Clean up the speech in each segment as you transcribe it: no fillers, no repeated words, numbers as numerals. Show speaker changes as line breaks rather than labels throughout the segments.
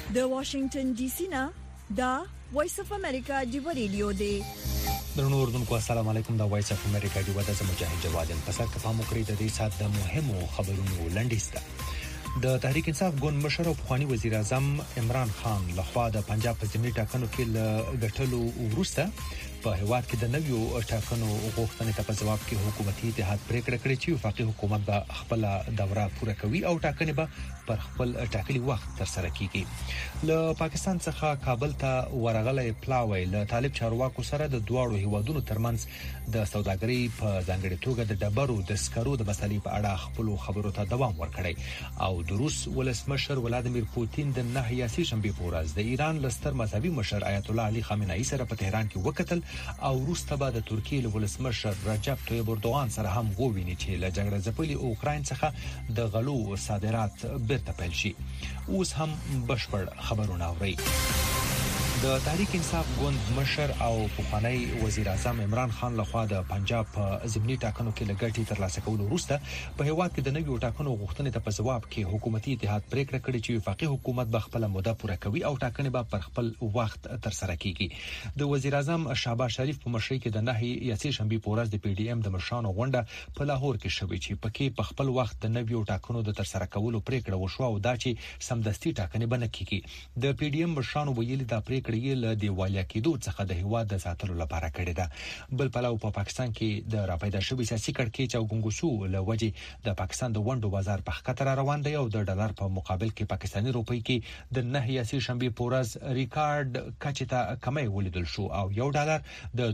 د واشنگټن ډي سي نه دا وایس اف امریکا دی ریډیو دی.
درنو اردوونکو السلام علیکم. دا وایس اف امریکا دی ودا زموږ مجاهد جواد په سر کې فهمو کړی د دې سات د مهمو خبرونو لنډیسته. د تحریک انصاف ګوند مشر او پخوانی وزیر اعظم عمران خان لخوا د پنجاب په ضمني ټاکنو کې ګټلو وروسته په هیواد کې د نویو ټاکنو غوښتنې ته په جواب کې حکومتي اتحاد پریکړه کړې چې وفاقي حکومت به خپل دوره پوره کوي او ټاکنې به پر خپل ټاکلي وخت تر سره کیږي. له پاکستان څخه کابل ته ورغلې پلاوی له طالب چارواکو سره د دواړو هیوادونو ترمنځ د سوداګرۍ په ځانګړي توګه د ډبرو د سکرو د مسلې په اړه خپل خبرو ته دوام ورکړی او د روس ولسمشر ولادیمیر پوتین د 9 شنبه په ورځ د ایران لستر مذهبي مشر آیت الله علي خامنه‌ای سره په تهران کې وکتل او وروسته به د ترکیې ولسمشر رجب طیب اردوغان سره هم وویني چې له جګړه ځپلي اوکراین څخه د غلو صادرات بیرته پیل شي. اوس هم بشپړ خبرونه اورئ. د تحریک انصاف ګوند مشر او پخوانی وزیر اعظم عمران خان لخوا د پنجاب په ضمني ټاکنو کې لګټي ترلاسه کول وروسته په هیواد کې د نویو ټاکنو غوښتنې ته په جواب کې حکومتي اتحاد پریکړه کړې چې وفاقي حکومت به خپل موده پوره کوي او ټاکنې به پر خپل وخت تر سره کیږي. د وزیر اعظم شهباز شریف په مشرۍ کې د 9 شنبه په ورځ د پی ډی ایم د مشرانو غونډه په لاهور کې شوې چې پکې په خپل وخت د نویو ټاکنو د تر سره کولو پریکړه وشوه او دا چې سمدستي ټاکنې بنه کیږي. د پی ډی ایم مشرانو ویلي دا پریکړه یې له دیوالیا کېدو څخه د هیواد د ساتلو لپاره کړې ده. بل پلو په پاکستان کې د راپیدا شوی سیاسي کړکېچ او ګنګوسو له وجې د پاکستان د ونډو بازار په خطر روان دی او د ډالر په مقابل کې پاکستاني روپۍ کې د 9 شنبه په ورځ ریکارډ کچې ته کمی ولیدل شو او یو ډالر د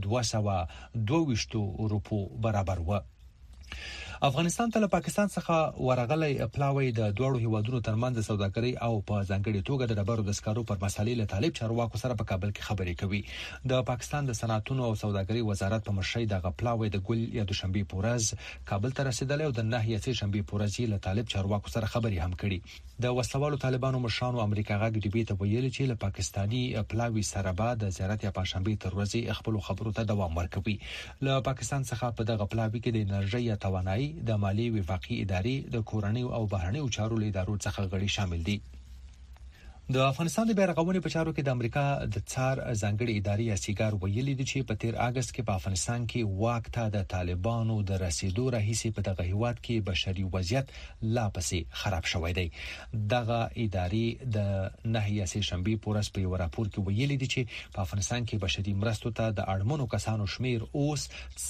222 روپو برابر و. افغانستان ته له پاکستان څخه ورغلې پلاوی د دوړو هیوادونو ترمنځ د سوداګرۍ او په ځانګړي توګه د ډبرو د سکرو پر مسالې له طالب چارواکو سره په کابل کې خبرې کوي. د پاکستان د صنعتونو او سوداګرۍ وزارت په مشرۍ د غپلاوی د ګل یا د شنبه په ورځ کابل ته رسیدل او د 9 شنبه په ورځ له طالب چارواکو سره خبرې هم کړي. د وسلوالو طالبانو مشرانو امریکا غاګ ډیبي ته ویل چې له پاکستاني پلاوی سره به د زیارت یا پنځشنبه تر ورځې خپل خبرو ته دوام ورکوي. له پاکستان څخه په دغه پلاوی کې د انرژي یا توانایي د مالی وفاقي ادارې د کورنۍ او بهرنۍ چارو ادارو څخه غړي شامل دي. د افغانستان د بیرغونې په چارو کې د امریکا د څار ځانګړي ادارې یا سیګار ویلي دي چې په 13 اگست کې په افغانستان کې واک ته د طالبانو د رسیدو راهیسې په دغه هیواد کې بشري وضعیت لا پسې خراب شوی دی. دغه ادارې د 9 شنبه په ورځ په یو راپور کې ویلي دي چې په افغانستان کې بشري مرستو ته د اړمنو کسانو شمیر اوس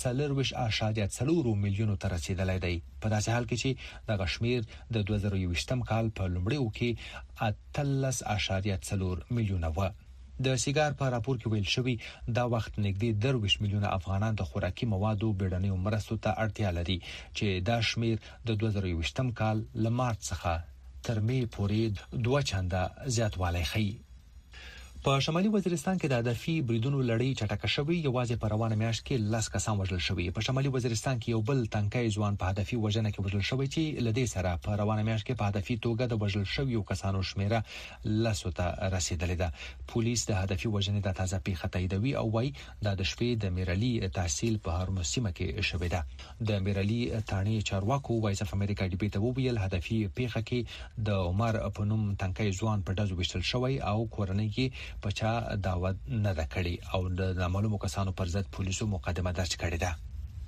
4.4 میلیونو ته رسیدلی دی. په داسې حال کې چې دغه شمیر د 2020 کال په لومړیو کې 13.4 میلیونه و. د سیګار په راپور کې ویل شوی دا وخت نږدې 20 میلیونه افغانان د خوراکي موادو بیړنیو مرستو ته اړتیا لري چې دا شمیر د 2020 کال ل مارچ څخه تر می پورې 2 چنده زیاتوالی ښیي. په شمالي وزیرستان کې د هدفي بریدونو لړۍ چټکه شوې. یوازې په روانه میاشت کې 10 کسان وژل شوي. په شمالي وزیرستان کې یو بل تنکای ځوان په هدفي وژنه کې وژل شوی چې لدې سره په روانه میاشت کې په هدفي توګه د وژل شویو کسانو شمیره 10 ته رسیدلې ده. پولیس د هدفي وژنې د تازه پیښه تاییدوي او وايي د شپې د میرالي تحصیل په هرمز سیمه کې شوې ده. د میرالي تانی چارواکو وایس اف امریکا ډیبي ته وویل هدفي پیښه کې د عمر په نوم تنکای ځوان په دزو وشتل شوی او کورنۍ کې پچا دعوت نه ده کړې او د نامعلومو کسانو پر ضد پولیسو مقدمه درج کړې ده.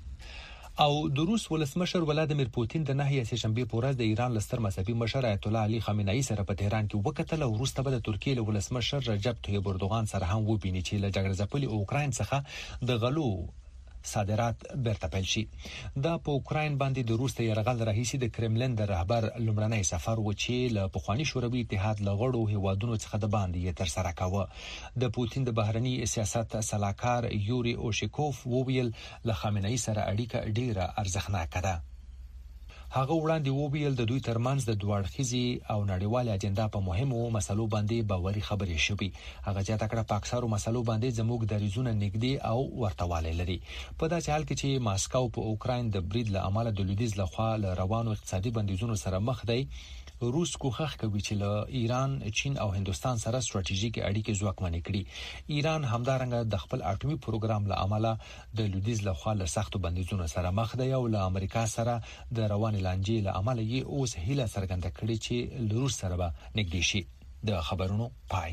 او د روس ولسمشر ولادیمیر پوتین د 9 شنبه په ورځ د ایران لستر مذهبي مشر آیت الله علي خامنه‌ای سره په تهران کې وکتل او وروسته به د ترکیې ولسمشر رجب طیب اردوغان سره هم وویني چې له جګړه ځپلي اوکراین څخه د غلو صادرات بیرته پیل شي. دا په اوکراین باندې د روس د یرغل راهیسې د کرملین د رهبر لومړنی سفر و چې له پخوانی شوروي اتحاد لغړو هیوادونو څخه د باندې تر سره کاوه. د پوتین د بهرنی سیاست سلاکار یوري اوشیکوف وویل له خامنه‌ای سره اړیکه ډیره ارزښتناکه ده. هغه وړاندې وویل د دوی ترمنځ د دوړخیزي او نړیوال اجنډا په مهمو مسلو باندې باوري خبرې شوې. هغه ځکه کړه په اکثرو مسلو باندې زموږ دریزونه نږدې او ورتهوالی لري. په داسې حال کې چې ماسکو په اوکراین د برید له امله د لویدیځ لخوا له روانو اقتصادي بندیزونو سره مخ دی، روس کوښښ کوي چې له ایران، چین او هندستان سره ستراتیژیکي اړیکې ځواکمنې کړي. ایران همدارنګه د خپل اټومي پروګرام له امله د لویدیځ لخوا له سختو بندیزونو سره مخ دی او له امریکا سره د روان لانجې له امله یې اوس هیله څرګنده کړې چې له روس سره به نږدې شي. د خبرونو پای.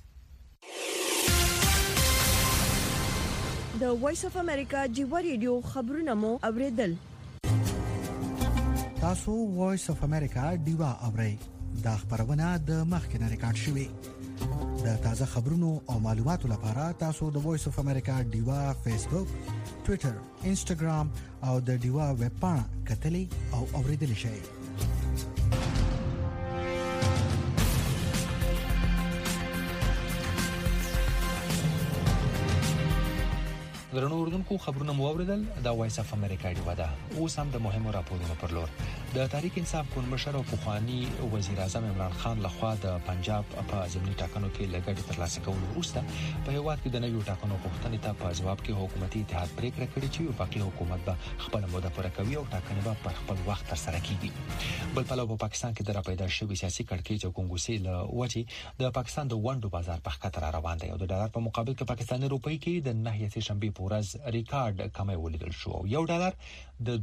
د وایس اف امریکا جیو ریډیو خبرونه مو اوریدل.
تاسو وایس اف امریکا دیوا اورئ. دا خبرونه د مخکنه ریکارډ شوې. د تازه خبرونو او معلوماتو لپاره تاسو د وایس اف امریکا دیوا فیسبوک، ټوئیټر، انسټاګرام او د دیوا ویب پاڼه کتلي او اوریدل شئ.
درنو اوردونکو خبرونه مو اوریدل. د وایس اف امریکا دی ودا اوس هم د مهمو راپورونو پر لور. د تحریک انصاف کونمشر او پخوانی وزیر اعظم عمران خان لخوا د پنجاب په ضمني ټاکنو کې لګړې ترلاسه کول وروسته په هیواد کې د نویو ټاکنو غوښتنې ته په جواب کې حکومتي اتحاد پریکړه کړې چې وفاقي حکومت به خپل موده پوره کوي او ټاکنې به په خپل وخت ترسره کیږي. بل پلو په پاکستان کې د راپیدا شوی سیاسي کړکېچ او ګنګوسې له وجې د پاکستان د وندو بازار په خطر روان دی او د ډالر په مقابل کې پاکستاني روپۍ کې د نهیه شنبه په ورځ ریکارډ کمی ولیدل شو. یو ډالر د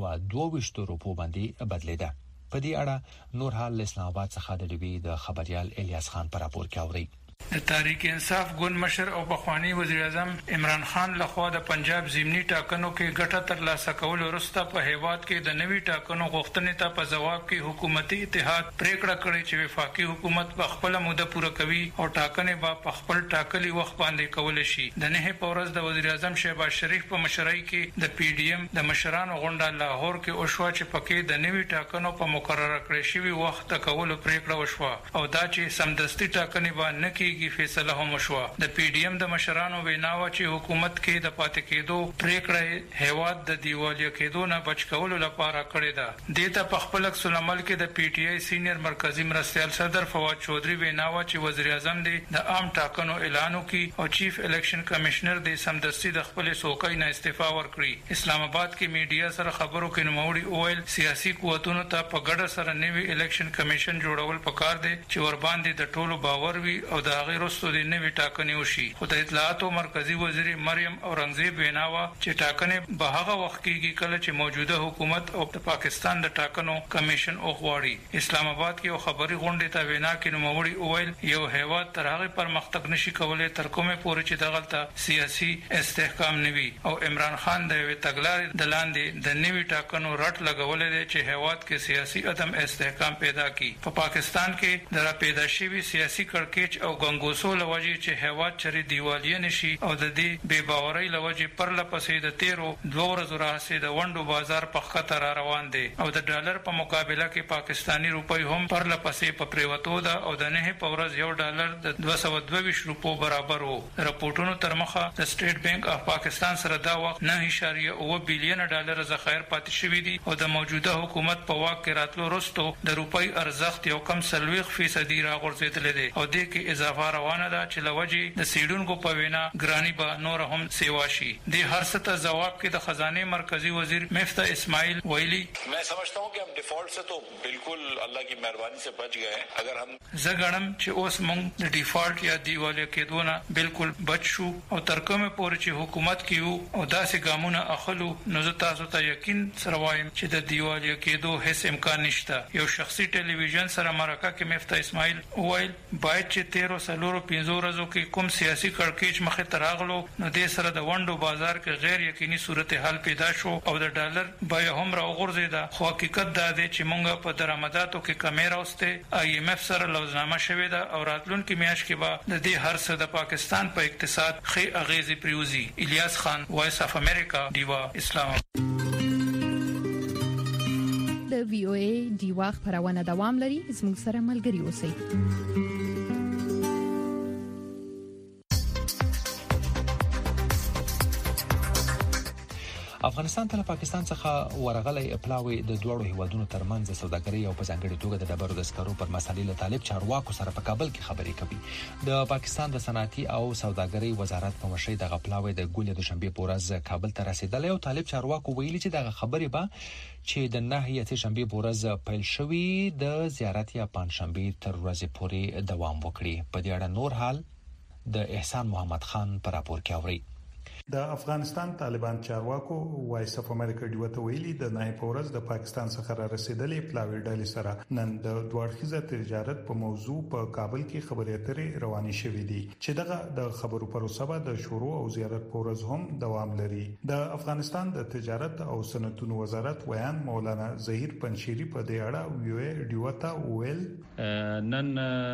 222 روپو باندې بدلیده. په دې اړه نور حال اسلام آباد څخه د ډیوی د خبريال الیاس خان پر راپور کې اوري.
د تحریک انصاف ګوند مشر او پخوانی وزیر اعظم عمران خان لخوا د پنجاب ضمني ټاکنو کې ګټه ترلاسه کول وروسته په هیواد کې د نوي ټاکنو غوښتنې ته په جواب کې حکومتي اتحاد پریکړه کړې چې وفاقي حکومت په خپل موده پوره کوي او ټاکنې به په خپل ټاکلي وخت باندې کول شي. د نه په ورځ د وزیر اعظم شهباز شریف په مشرۍ کې د پی ډی ایم د مشرانو غونډه لاهور کې وشوه چې پکې د نوي ټاکنو په مقرره کړې شوی وخت د کولو پریکړه وشوه او دا چې سمدستي ټاکنې باندې کېږي فیصله هم وشوه. د پی ډی ایم د مشرانو ویناوه چې حکومت کې د پاتې کېدو پریکړه هیواد د دیوالیا کېدو نه بچ کولو لپاره کړې ده. د ته په خپل عکس العمل کې د پی ټی آی سینیئر مرکزی مرستیال صدر فواد چودھری ویناوه چې وزیر اعظم د عام ټاکنو اعلان وکړي او چیف الیکشن کمشنر د سمدستي د خپل څوکۍ نه استعفا ورکړي. اسلام آباد کې میډیا سره خبرو کې نوموړي اویل سیاسي قوتونو ته په ګډه سره نوي الیکشن کمیشن جوړول پکار دي چې ور باندې د ټولو باور وي او د هغه رسو د نوي ټاکنې وشي. خو د اطلاعاتو مرکزی وزیر مریم اورنګزیب ویناوه چې ټاکنې به هغه وخت کېږي کله چې موجوده حکومت او د پاکستان د ټاکنو کمیشن وغواړي. اسلام آباد کې یو خبري غونډه ته وینا کې نوموړي اویل یو هیواد تر هغه پرمختګ نشي کولای تر کومه پورې چې دغلطه سیاسي استحکام نوي او عمران خان د تګلارې د لاندې د نوي ټاکنو رټ لګولې دي چې هیواد کې سیاسي عدم استحکام پیدا کړي. په پاکستان کې د را پیدا شوی سیاسي کړکېچ او ګنګوسو لوجې چې هیواد چری دیوالیه نشي او د دې بے باورۍ لوجې پر لپسې د 2 ورځې راځي د وندو بازار په خطر روان دي او د ډالر په مقابله کې پاکستانی روپۍ هم پر لپسې په پریوتو ده او د نه په ورځ یو ډالر د 222 روپو برابر وو. راپورټونو تر مخه د سټیټ بانک اف پاکستان سره دا وخت 9.9 بلین ډالر ذخایر پاتې شوی دي او د موجوده حکومت په واک کې راتلو وروسته د روپۍ ارزښت یو کم 40% راغورځیدل دي او د کې اضافه روانه ده چې لوجې د سیډونکو په وینا ګرانی به نور هم سیوا شي. د هر څه ته جواب کې د خزانه مرکزی وزیر مفتاح اسماعیل ویلي
मैं समझता हूं कि हम डिफॉल्ट से तो बिल्कुल अल्लाह की मेहरबानी से बच गए हैं. अगर हम
زګړم چې اوس موږ د ډیفالت یا دیوالیه کېدو نه بالکل بچ شو او تر کومه پورې چې حکومت کیو او داسې ګامونه اخلو نو زه تاسو ته یقین سره وایم چې د دیوالیه کېدو هیڅ امکان نشته. یو شخصي ټلویزیون سره مرکه کې مفتاح اسماعیل ویل باید چې 13 ورځو کې کوم سیاسي کړکېچ مخه تراغلو نو د سره د وندو بازار کې غیر یقیني صورتحال پیدا شو او د ډالر بیه هم راغورځیده. خو حقیقت دا دی چې موږ په درآمداتو کې کمی راوسته آی ایم اف سره لوزنامه شوې ده او راتلونکي میاشت کې به د دې هر څه د پاکستان په اقتصاد ښه اغیزې پریوزي. الیاس خان وایس اف امریکا دیوا اسلام.
د وی او ای دیوا خبرونه دوام لري. زموږ سره ملګري اوسئ.
افغانستان ته پاکستان څخه ورغلې پلاوی د دوړو هیوادونو ترمنځ سوداګري او په ځانګړي توګه د ډبرو د سکرو پر مسالې له طالب چارواکو سره په کابل کې خبرې کوي. د پاکستان د صنعتي او سوداګري وزارت په مشرۍ د غپلاوی د ګولې د شنبه په ورځ کابل ته رسیدلی او طالب چارواکو ویلي چې د خبرې به چې د نهیه شنبه په ورځ پیل شوی د زیارت یا پنځشنبه تر ورځې پورې دوام وکړي. په دې اړه نور حال د احسان محمد خان پر راپور کې اوري.
د افغانستان طالبان چارواکو وایس اف امریکا ډیوته ویلي د نه پورز د پاکستان څخه را رسیدلې پلاوی ډلې سره نن د دوړخیزه تجارت په موضوع په کابل کې خبرې اترې روانې شوې دي چې دغه د خبرو پروسه به د شروع او زیارت پورز هم دوام لري. د افغانستان د تجارت او صنعتونو وزارت ویان مولانا ظهیر پنشيري په دې اړه ویو ډیوته ویل
نن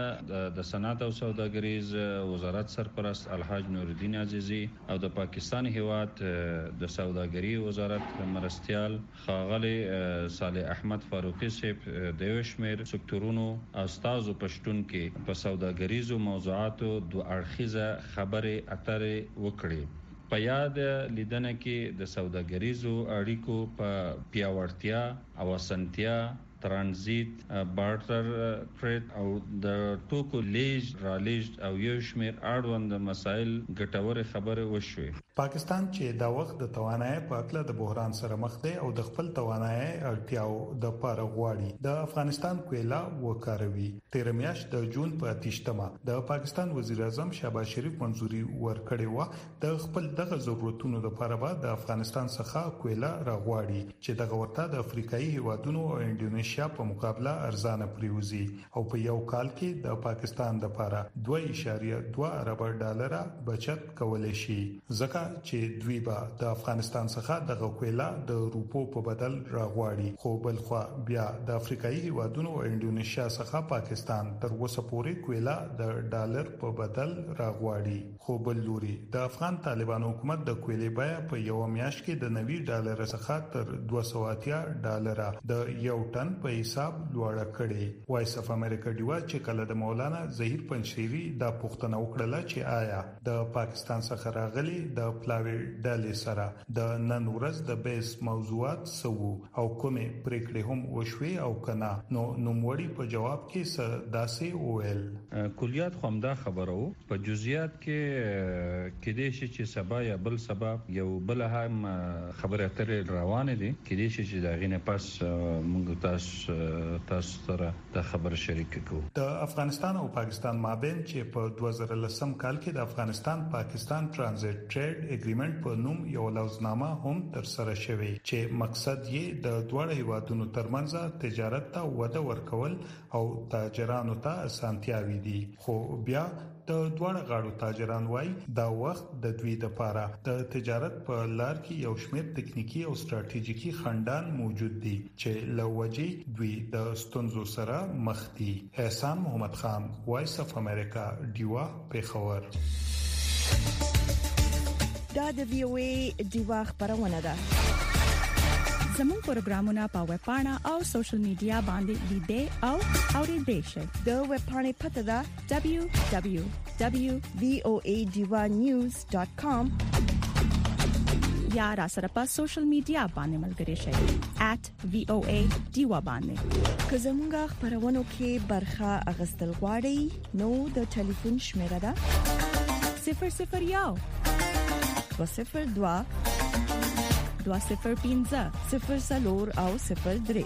د صنعت او سوداګریز وزارت سرپرست الحاج نور الدین عزیزی او د پاکستان هیواد د سوداګری وزارت مرستيال خاغلی صالح احمد فاروقی صاحب د یوشمیر سکتورونو استادو پښتون کې په سوداګریزو موضوعاتو د اړخیزه خبره اترې وکړي. په یاد لیدنه کې د سوداګریزو اړیکو په پیاوړتیا او اسانتیا ترانزیت بارتر ټریډ او د ټوکو لیج رالیج او یو شمیر اړوند مسایل ګټور خبره وشوي.
پاکستان چې دا وخت د توانایي په اړه د بحران سره مخ دی او د خپل توانایي اړتیاو د پاره غواړي د افغانستان کویلا وکاروي. 13 میاشت د جون په 28مه د پاکستان وزیر اعظم شهباز شریف منځوري ورکړې و د خپل دغه ضرورتونو لپاره به د افغانستان څخه کویلا راغواړي چې دغه ورته د افریقایي هیوادونو او انډونیشیا په مقابله ارزانه پریوزي او په یو کال کې د پاکستان لپاره 2.2 ارب ډالر بچت کولای شي. ځکه چې دوی به د افغانستان څخه د کویلا د روپو په بدل راغواړي خو بل خو بیا د افریقایي هیوادونو او انډونیشیا څخه پاکستان تر اوسه پورې کویلا د ډالر په بدل راغواړي. خو بل لوري د افغان طالبان حکومت د کویلې بیه په یو میاشت کې د 90 ډالر څخه تر 280 ډالر د یو ټن په حساب لوړه کړې. وایس اف امریکا ډیوا چې کله د مولانا ظهیر پنشيري د پښتنو وکړه چې آیا د پاکستان څخه راغلي د پلاوی ډلې سره د نن ورځ د بیس موضوعات سو او کومه پریکړې هم وشوي او کنا نو نوموړي په جواب کې داسې وویل
کلیات خامده خبرو په جزئیات کې کېدې شي چې سبا یا بل سبا یو بل هم خبره اترې روانه دي کېدې شي چې دا غینه پس موږ تاسو سره د خبر شریک کوو.
د افغانستان او پاکستان مابین چې په 2010 کال کې د افغانستان پاکستان ترانزیت ټریډ اګریمنت په نوم یو لوزنامه هم تر سره شوی چې مقصد یې د دوه هیوادونو ترمنځ تجارت ته وده ورکول او تاجرانو ته اسانتیاوي دي. خو بیا د دوه غاړو تاجران وای دا وخت د دوی لپاره د تجارت په لار کې یو شمېر تکنیکی او ستراتیژیکي خندان موجود دي چې لوجې دوی د ستونزو سره مخ دي. احسان محمد خان وایس اف امریکا ډیوا پیښور.
دا د وی او ای ډیوا خبرونه ده.
زموږ پروګرامونه په ویب پاڼه او سوشل میډیا باندې لیدئ او اوریدئ شئ.
د ویب پاڼې پته ده www.voadivanews.com
یا را سره په سوشل میډیا باندې ملګري شئ @voadiva باندې.
که زموږ خبرونه کې برخه اغستل غواړئ نو د ټلیفون شمیره ده
001
202
205
00 او 03.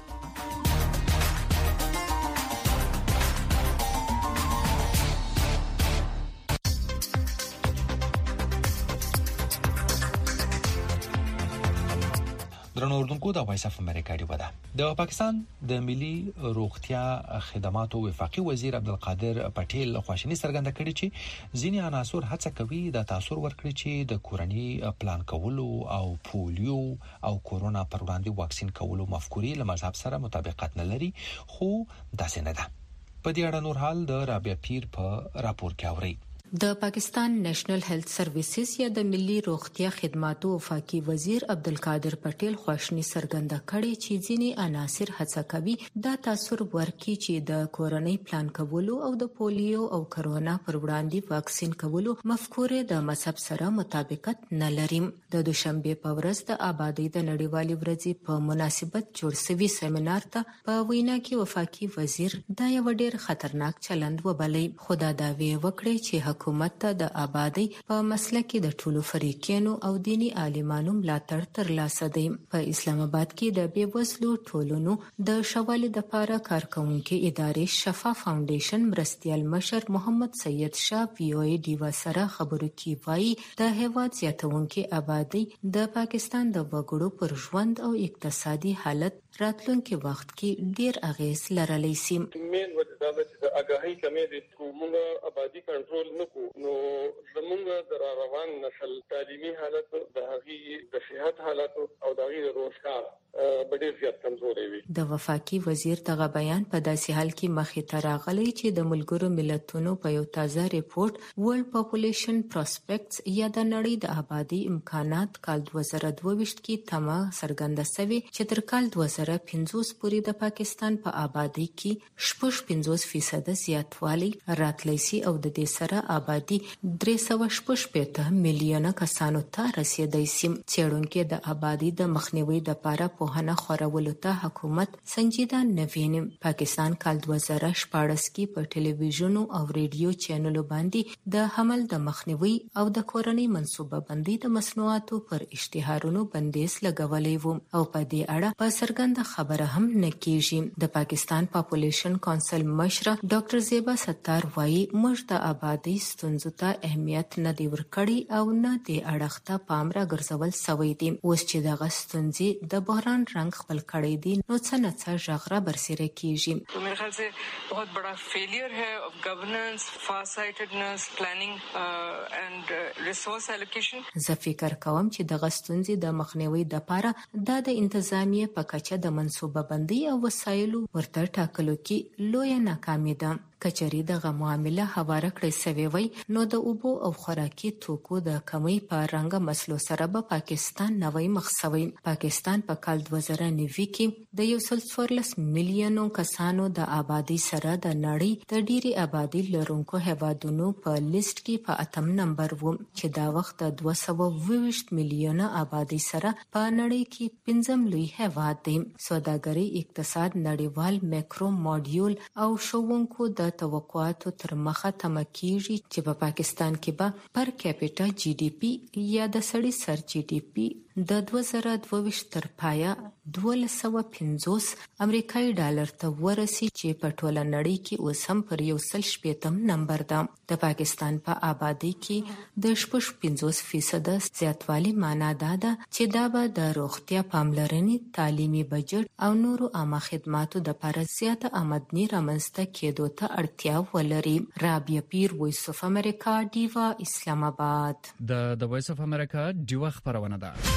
درنو اردوونکو د وایس اف امریکا ډیوا ده. د پاکستان د ملي روغتیا خدماتو وفاقي وزیر عبدالقادر پټیل خواشینی څرګنده کړې چې ځینې عناصر هڅه کوي د تاثیر ورکړي چې د کورنۍ پلان کولو او پولیو او کورونا پر وړاندې واکسین کولو مفکورې له مذهب سره مطابقت نه لري خو داسې نه ده. په دې اړه نور حال د رابعه پیر په راپور کې اوري.
د پاکستان نېشنل هیلث سرویسز یا د ملي روغتیا خدماتو وفاقي وزیر عبدالقادر پټیل خواشنی څرګنده کړې چې ځینې عناصر هڅه کوي دا تاثیر ورکړي چې د کورنۍ پلان کولو او د پولیو او کرونا پر وړاندې واکسین کولو مفکورې د مذهب سره مطابقت نه لري. د دوشنبه په ورځ د آبادی د نړیوالې ورځې په مناسبت جوړ شوی سیمینار ته په وینا کې وفاقي وزیر دا یو ډېر خطرناک چلند وبلې. خدا دا وی وکړي چې حکومت ته د آبادی په مسله کې د ټولو فریقینو او دینی عالمانو ملاتړ ترلاسه دی. په اسلام آباد کې د بیوزلو ټولنو د شوالي د لپاره کارکونکو ادارې شفا فاونډیشن مرستیال مشر محمد سید شاه وی او ای ډیوا سره خبرو کې وایي د هیواد زیاتونکو آبادی د پاکستان د وګړو پر ژوند او اقتصادي حالت راتلونکي وخت کې ډیر اغیز لرلی شي.
مین وجه دا چې د آگاهی کمې د کومه آبادی کنټرول نکو نو زموږ د روان نسل تعلیمي حالت د هغې د صحت حالت او د هغې روزګار ډیر زیات کمزورې وي.
د وفاقي وزیر دغه بیان په داسې حال کې مخې ته راغلی چې د ملګرو ملتونو په یو تازه ریپورت ورلد پاپولیشن پروسپیکټس یا د نړۍ د آبادی امکانات کال 2022 کې تمه څرګنده شوې چې تر کال 2050 پورې د پاکستان په آبادی کې 55% زیاتوالی راتلی شي او د دې سره آبادی 360 میلیونه کسانو ته رسیدای شي. څېړونکو د آبادی د مخنیوي لپاره پوهنه خورولو ته حکومت سنجیده نه ویني. پاکستان کال 2014 کې په ټلویزیون او ریډیو چینلو باندې د حمل د مخنیوي او د کورنۍ منصوبه بندي د مصنوعاتو پر اشتهارونو بندیز لګولې و او په دې اړه په څرګنده خبره هم نه کیږي. د پاکستان پاپولیشن کونسل مشره ډاکټر زیبا ستار وایي موږ د آبادی ستونزو ته اهمیت نه دی ورکړی او نه د اړه ته پام راګرځول شوی دی. اوس چې دغه ستونزې د بحران رنگ خپل کړی دی نو څه نه څه ژغره برسېره کیږي.
تو میرے خیال سے بہت بڑا فیلئر ہے آف گورننس، فار سایټډنس، پلانینګ اینڈ ریسورس الوکیشن.
زه فکر کوم چې دغه ستونزې د مخنیوي لپاره د انتظامیه په کچه د منصوبه بندي او وسایلو ورته ټاکلو کې لویه ناکامي ده. کچري دغه معامله هواره کړی سوی وای نو د اوبو او خوراکي توکو د کمی په رنګ مسلو سره به پاکستان نوې مخ سوی. پاکستان په کال 2009 کې د 114 میلیونو کسانو د آبادی سره د نړۍ د ډیری آبادی لرونکو هیوادونو په لیست کې په 8م نمبر و چې دا وخت د 220 میلیونه آبادی سره په نړۍ کې 5م لوی هیواد دی. سوداګري، اقتصاد، نړیوال میکرو ماډیول او شوونکو د توقعاتو تر مخه تمه کیږي چې په پاکستان کې به پر کیپټا جی ډی پی یا د سړي سر جی ډی پی د 2022 تر پایا 1250 امریکایي ډالر ته ورسي چې په ټوله نړۍ کې اوس هم پر 160 نمبر ده. د پاکستان په آبادی کې د 55% زیاتوالی معنا ده چې دا به د روغتیا، پاملرنې، تعلیمي بجټ او نورو عامه خدماتو د لپاره زیاته آمدنی رامنځته کېدو ته اړتیا ولري. رابعه پیر، وایس اف امریکا، ډیوا، اسلام آباد.
د وایس اف امریکا ډیوا خبرونه ده.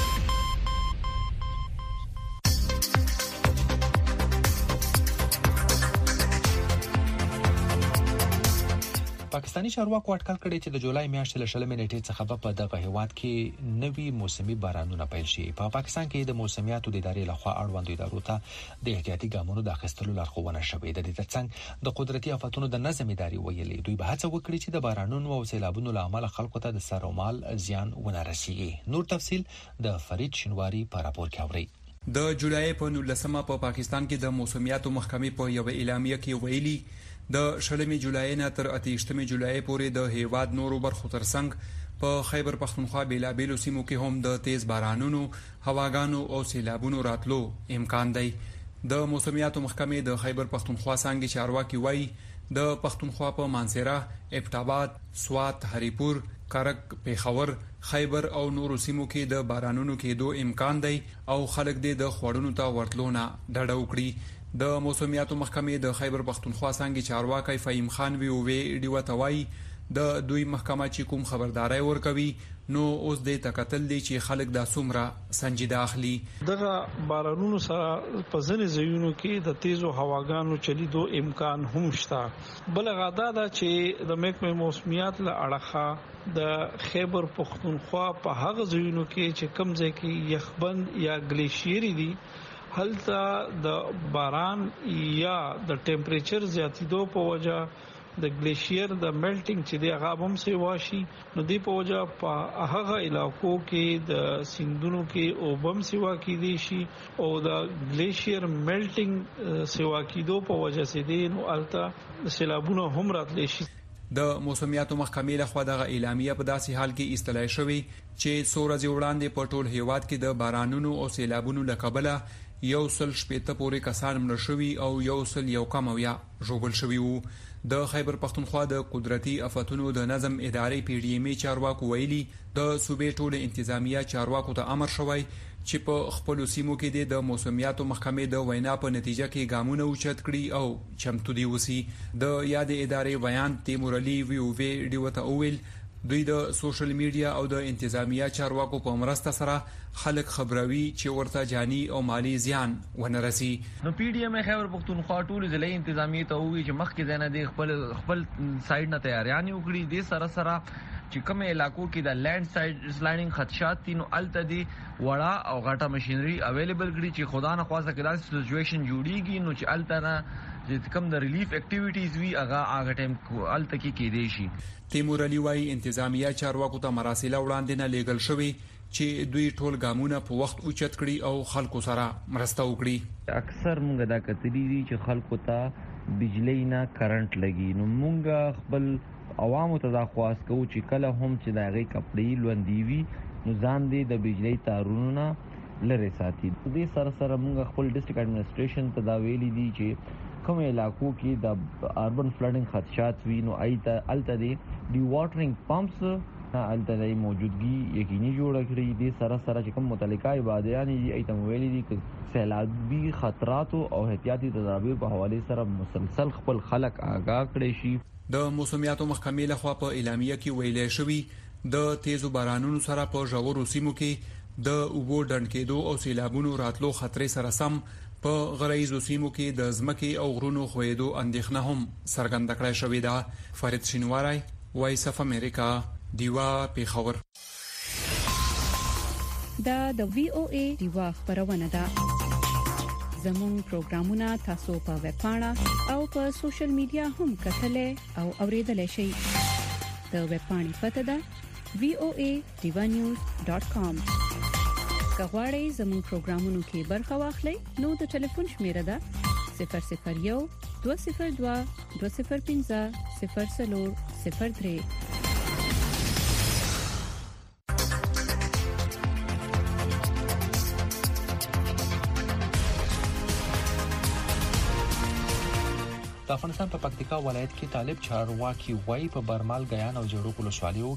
پاکستانی چارواکو اټکل کړی چې د جولای میاشتې له 20 نیټې څخه په دغه هیواد کې نوي موسمي بارانونه پیل شي. په پاکستان کې د موسمیاتو د ادارې لخوا اړوند ادارو ته د احتیاطي ګامونو د اخیستلو لارښوونه شوې ده. د دې ترڅنګ د قدرتي آفتونو د نظم ادارې ویلي دوی به هڅه وکړي چې د بارانونو او سیلابونو له امله خلکو ته د سر او مال زیان ونه رسیږي. نور تفصيل د فرید شینواری په راپور کې اوري.
د جولای په 19مه په پاکستان کې د موسمیاتو محکمې په یو اعلامیه کې ویلي د 20 جولای نه تر 28 جولای پورې د هیواد نورو برخو ترڅنګ په خیبر پختونخوا بیلابیلو سیمو کې هم د تیز بارانونو، هواګانو او سیلابونو راتلو امکان دی. د موسمیاتو محکمې د خیبر پختونخوا څنګه چارواکي وایي د پختونخوا په مانسیرا، ابټاباد، سوات، هریپور، کرک، پیښور، خیبر او نورو سیمو کې د بارانونو کېدو امکان دی او خلک د خوړونو ته ورتلونه ډډه وکړي. د موسمیاتو محکمې د خیبر پختونخوا څنګه چارواکي فهیم خان وی ډیو توای د دوی محکمه چې کوم خبرداري ورکوي نو اوس د تکتل دي چې خلک د سومره سنجیده اخلي.
دغه بارانونو سره په ځینې ځایونو کې د تیزو هواګانو چلیدو امکان هم شته. بل غاده دا چې د محکمې موسمیات له اړخه د خیبر پختونخوا په هغه ځایونو کې چې کم ځای کې یخبند یا ګلیشیری دي هلته د باران یا د ټمپریچر زیاتیدو په وجه د ګلیشیر د میلټینګ چې دی هغه هم سی واشي نو دی په وجه په هغه علاقو کې د سیندونو کې اوبم سیوا کیدي شي او د ګلیشیر میلټینګ سیوا کیدو په وجه سي دي نو الته سیلابونه هم راتلی شي.
د موسمیاتو محکمې لخوا د اعلامیه په داسې حال کې استلای شوې چې څو ورځې وړاندې په ټول هیواد کې د بارانونو او سیلابونو لکبله 160 پورې کسان مړ شوي او 101 ژوبل شوي وو. د خیبر پختونخوا د قدرتي آفتونو د نظم ادارې پی ډی ایم چارواکو ویلي د صوبې ټول انتظامیه چارواکو ته امر شوی چې په خپل سیمو کې د موسمیاتو محکمې د وینا په نتیجه کې ګامونه اوچت کړي او چمتو دي وسی. د یاد ادارې بیان تیمور علي وی او وی ډیو ته اویل دوی د سوشل میډیا او د انتظامیه چارواکو په مرسته سره خلک خبروي چې ورته جانی او مالی زیان ونه رسي.
نو پی ډی ایم خیبر پختونخوا ټول ضلعي انتظامیه ته وی چې مخکې ځنه د خپل سایډ نه تیاریان وکړي. د سره چې کوم علاقو کې د لینډ سلایډینګ خدشات دي نو الته دي وړا او غټه ماشينري اویلیبل کړي چې خدا نه خواسته کې دا سچويشن جوړیږي نو چې الته نه چې کوم د ریلیف اکټیویټیز وی هغه ټایم الته کې کېدې شي.
تیمور علي وايي انتظامیه چارواکو ته مراسل وړاندې نه لیږل شوی چې دوی ټول ګامونه په وخت اوچت کړي او خلکو سره مرسته وکړي.
اکثر مونږ دا کتلی دي چې خلکو ته بجلی نه کرنٹ لګي نو مونږ خپل عوامو ته دا خواست کوو چې کله هم چې د هغې کپړې لوندې وي نو ځان دې د بجلی تارونو نه لرې ساتي. دې سره موږ خپل ډسټرکټ اډمنسټریشن ته دا ویلي دي چې کوم علاقو کې د اربن فلډینګ خدشات وي نو الته دې ډي واټرینګ پمپس الته د موجودګي یقیني جوړ کړي. دې سره چې کوم متعلقه عبادیان دي ایتم ویلي دي چې سیلابي خطرات او احتیاطي تدابیر په حواله سره مسلسل خپل خلک آگاه کړي شي.
د موسمیاتو محکمې لخوا په اعلامیه کې ویلي شوی د تیزو بارانونو سره په ژورو سیمو کې د اوبو ډنډ کېدو او سیلابونو راتلو خطرې سره سم په غرایزو سیمو کې د ځمکې او غرونو خوېدو اندېښنه هم څرګنده کړې شوې ده. فرید شینواری، وایس اف امریکا، دیوا پیښور.
دا د وی او ای دیوا خبرونه ده. زموږ پروګرامونه تاسو په ویب پاڼه او په سوشل میډیا هم کتلې او اوریدلای شئ. د ویب پاڼې پته ده voanews.com. کغواړئ زموږ پروګرامونو کې برخه واخلئ نو د ټلیفون شمیره ده 001 202 205 0003.
د افغانستان په پکتیکا ولایت کې طالب چارواکي وای په برمال غیان او جړو ولسوالیو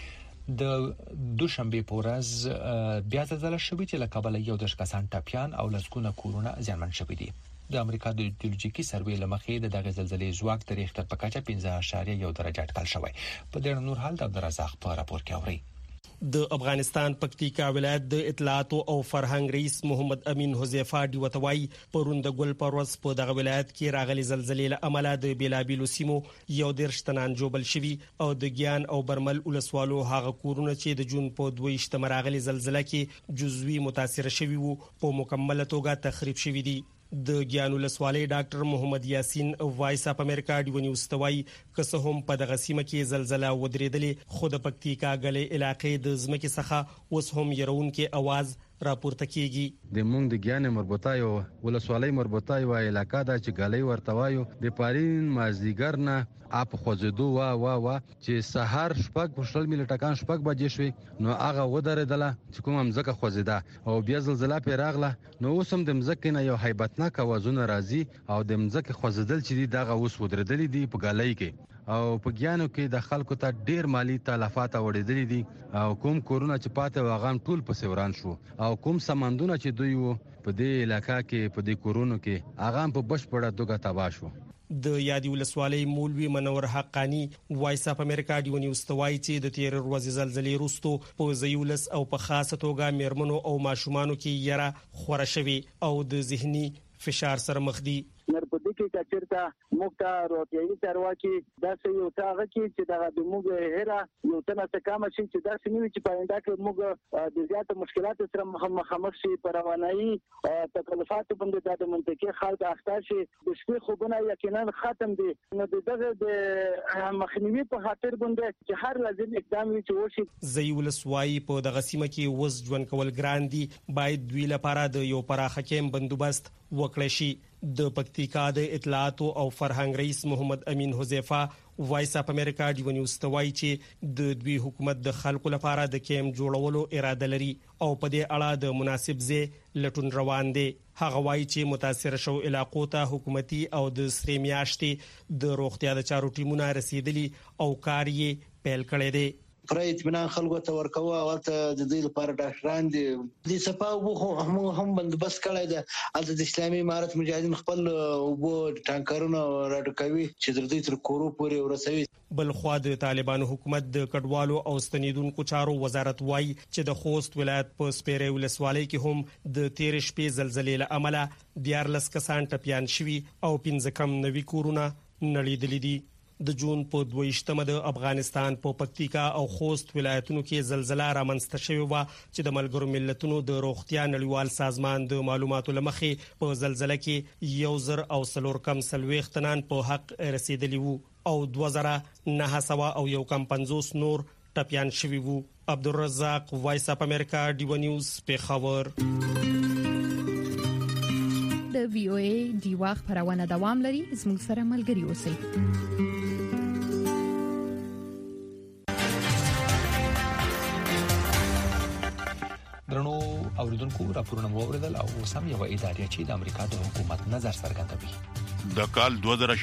کې د دوشنبه پورز بیا زلزلہ شوې چې لکبل یو د کسان ټاپیان او لسګونه کورونه ځانمن شوې دي. د امریکا د جیولوژیکي سروې لمخې د دغه زلزلې زواک د ریختر په کچه 15.1 درجه اټکل شوی. په دې نور حال د عبدالرزاق په راپور کې اوري.
د افغانستان پکتیکا ولایت د اطلاعات او فرهنګ رئیس محمد امین حذیفه دی وتوی پروند ګل پروس په دغه ولایت کې راغلي زلزلې له امله د بیلابیلو سیمو یو درشتنان جوبل شوی او د ګیان او برمل ولسوالو هغه کورونه چې د جون په 22 راغلي زلزلې کې جزوی متاثر شوی وو په مکمله توګه تخریب شوی دي. د ګیانو لسوالۍ ډاکټر محمد یاسین وایس اپ امریکا دی ونیوستوي که هم په دغه سیمه کې زلزلہ ودرېدلې خو د پکتیکا غلې علاقې د ځمکې څخه اوس هم يرون کې आवाज راپورته کیږي.
د مونږ د ګیان مربوطه یو ولسوالۍ مربوطه یو علاقہ دا چې غلې ورته وایو د پارین مازدیګر نه اپ خوځېدو وا چې سحر شپږ پښتل ملي ټکان شپږ بجې شوې نو هغه ودرېدله چې کوم مزګه خوځېده او بیا زلزلہ په راغله نو اوس هم د مزګې نه یو هیبتناک اوازونه راځي او د مزګې خوځېدل چې دغه اوس ودرېدلې دي په غلې کې او په ګیانو کې د خلکو ته ډیر مالی تلفات اوریدلې دي او کوم کورونه چې پاتې واغام ټول په سوران شو او کوم سمندونه چې دوی وو په دې علاقہ کې په دې کورونو کې اغام په بشپړه توګه تباہ شو.
د یادی ولسوالۍ مولوی منور حقانی وایس اپ امریکا دی ونیوستوي چې د تیر ورځې زلزلې وروسته په زیولس او په خاصه توګه میرمنو او ماشومانو کې یره خوره شوی او د ذهني فشار سره مخ دي.
نرپدې کې کچرته موږ روټیایي چارواکي دا یو تاغه کې چې دا د موږ هره یو تنه تکامل شي چې دا سنوي چې پاینده کې موږ د زیات مشکلات سره مخامخ شي پر روانایي تکلیفات باندې د منطقي خلک اخته شي د شپې خوبونه یقینا ختم دي نو دغه د مخنیوي په خاطر باندې چې هر لازم اقدام وي چې وشي.
زیول سوای په دغه سیمه کې وز ژوند کول ګران دي باید دوی لپاره د یو پراخه کېم بندوبست وکړي شي. د پکتیکا د اطلاعات او فرهنګ رئیس محمد امین حذیفه وایس اپ امریکا ډیو نیوز ته وایي چې د دوی حکومت د خلکو لپاره د کیمپ جوړولو اراده لري او په دې اړه د مناسب ځای لټون روان دي. هغه وایي چې متاثر شو علاقو ته حکومتي او د سری میاشتې د روغتیا د چارو ټیمونه رسیدلي او کار یې پیل کړی دی.
پرې اطمینان خلکو ته ورکوه او ته د دې لپاره ډاکټران دي د صفاو هم بندوبست کړی دی. د اسلامي امارت مجاهدین خپل وبو ټانکرونه راډکوي چې د دې تر کورو پورې ورسوي.
بل خو د طالبانو حکومت د کډوالو او ستنیدونکو چارو وزارت وایي چې د خوست ولایت په سپیره ولسوالۍ کې هم د تیر شپې زلزلې له امله 14 کسان ټپيان شوي او 15 کم نوي کورونه نړیدلي دي. د جون په 22مه د افغانستان په پکتیکا او خوست ولایتونو کې زلزلہ رامنځته شوې و چې د ملګرو ملتونو د روغتیا نړیوال سازمان د معلوماتو لمخې په زلزلہ کې 1040 تنان په حق رسیدلی وو او 2950 نور ټپيان شوي وو. عبدالرزاق وایس اپ امریکا ډیو نیوز پیښور.
د وی او ای ډیوا خبرونه دوام لري. زموږ سره ملګري اوسئ.
درنو اوریدونکو راپورونه موریدل او سم یو ادارې چې د امریکا د حکومت نظر څرګندوي.
د کال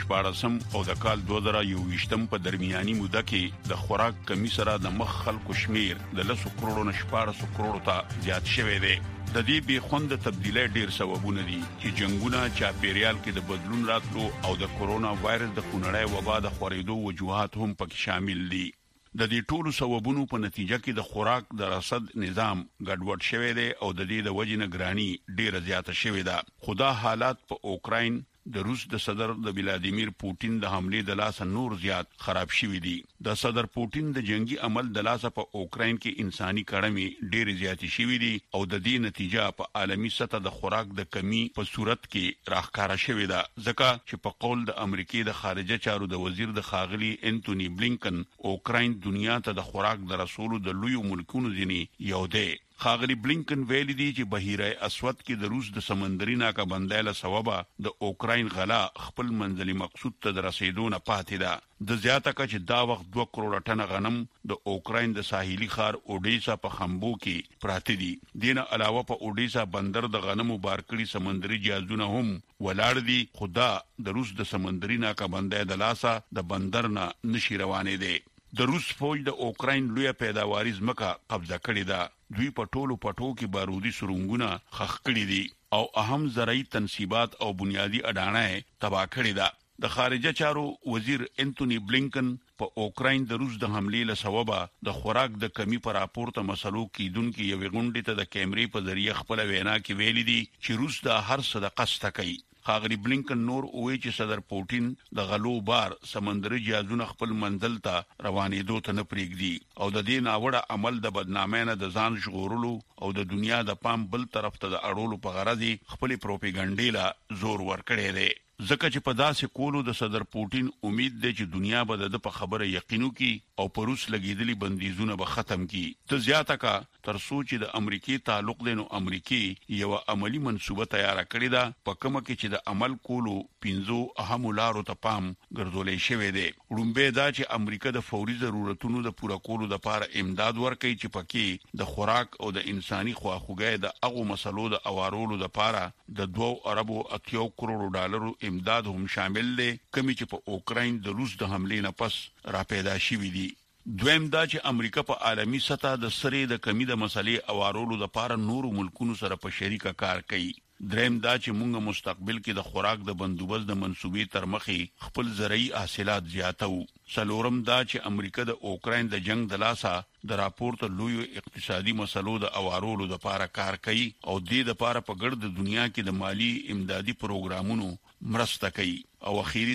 2014 او د کال 2021 په درمیاني موده کې د خوراک کمی سره د مخ خلکو شمیر د 10 کروڑو نه 14 کروڑو ته زیات شوی دی. د دې به خوند تبدیلی ډیر سببونه دي چې جنگونه چاپیریال کې د بدلون راتلو او د کورونا وایرس د خونړۍ وبا د خورېدو وجوهات هم پکې شامل دي. د دې ټولو سببونو په نتیجه کې د خوراک د رصد نظام ګډوډ شوی دی او د دې د وجې نه ګرانی ډیره زیاته شوې ده. خدا حالات په اوکراین د روس د صدر د ولادیمیر پوتین د حمله د لاس نور زیات خراب شوې دي. د صدر پوتین د جنگي عمل د لاس په اوکراین کې انساني کړمې ډېر زیات شوې دي او د دې نتیجه په عالمي سطح د خوراک د کمی په صورت کې راخکاره شوې ده. ځکه چې په قول د امریکای د خارجه چارو د وزیر د خاغلی انټونی بلینکن اوکراین دنیا ته د خوراک د رسولو د لوی ملکونو ځنی یو دی. خاغلی بلینکن ویلي دی چې بحیره اسود کې د روس د سمندري ناکبندۍ له سببه د اوکراین غلا خپل منځلي مقصود ته رسیدو نه پاتې ده. د زیاته کچ دا وخت 2 کروڑ ټن غنم د اوکراین د ساحلي ښار اوډیسا په خمبو کې پراته دي. دینه علاوه په اوډیسا بندر د غنمو بارکړي سمندري جهازونه هم ولاړ دي. خدا د روس د سمندري ناکبندۍ د لاسه د بندر نه نشي روانې دي. د روس فوج د اوکراین لوی پیداواري ځمکه قبضه کړې ده. دوی په ټولو پټو کې بارودي سرنګونه خښ کړي دي او اهم زرعي تنصیبات او بنیادی اډانه تباہ کړې ده. د خارجه چارو وزیر انټونی بلینکن په اوکراین د روس د حملې له سببه د خوراک د کمی پر راپورته مسلو کیدونکو یو غونډې ته د کیمرې په ذریعہ خپل وینا کې ویلي دي چې روس د هر څه د قصد کوي. خاغلی بلینکن نور وایي چې صدر پوتین د غلو بار سمندري جهازونه خپل منزل ته روانېدو ته نه پریږدي او د دې ناوړه عمل د بدنامۍ نه د ځان ژغورلو او د دنیا د پام بل طرف ته د اړولو په غرض خپل پروپاګاندا لا زور ورکړی دی. ځکه چې په داسې کولو د صدر پوتین امید دی چې دنیا به د په خبره یقینو کی او په روس لګیدلي بندیزونه به ختم کی. ته زیاته کا تر سوچ د امریکای تعلق دینو امریکای یو عملی منصوبه تیار کړی دا په کومه کې چې د عمل کولو 15 اهم لارو ته پام ګرځولې شوی دی. وړومبه دا چې امریکا د فوري ضرورتونو د پوره کولو لپاره امداد ورکړي چې پکې د خوراک او د انساني خواخوږۍ د هغو مسلو د اوارولو لپاره د 2 اربو 80 کروڑ ډالرو امداد هم شامل دي کمی چې په اوکراین د روس د حملې نه پس را پیدا شوې دي. دویم دا چې امریکا په عالمی سطح د سری د کمی د مسلې اوارولو لپاره نورو ملکونو سره په شریکه کار کوي. دریم دا چې موږ مستقبل کې د خوراک د بندوبست د منسوبې تر مخې خپل زرعي حاصلات زیاتو. څلورم دا چې امریکا د اوکراین د جنگ د لاسه د راپورته لوی اقتصادي مسلو د اوارولو لپاره کار کوي او د دې لپاره په ګرد دنیا کې د مالی امدادي پروګرامونو مرسته کوي. او اخیری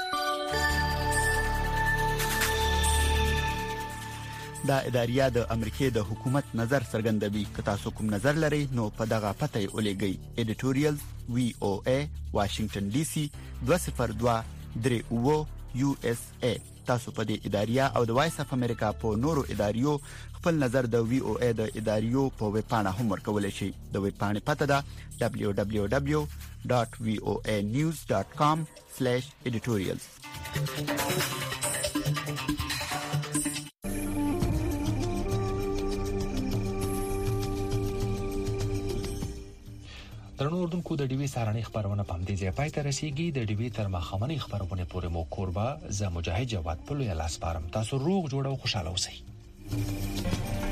دا اداریه د امریکای د حکومت نظر څرګندوي. که تاسو کوم نظر لرئ نو په دغه پته یې ولېږئ. editorials VOA Washington DC 202 USA. تاسو په دې اداریه او د وایس اف امریکا په نورو اداریو خپل نظر د VOA د اداریو په ویب پاڼه هم ورکولای شئ. د ویب پاڼې پته ده www.voanews.com/editorials.
درنو اردوونکو د ډیوی سارنۍ خبرونه په همدې ځای پای ته رسیدي. د ډیوی تر مخامنۍ خبرونه پورې مو کوربه ز مجاهد جواد په لوی لاس پارم. تاسو روغ جوړ او خوشاله اوسئ.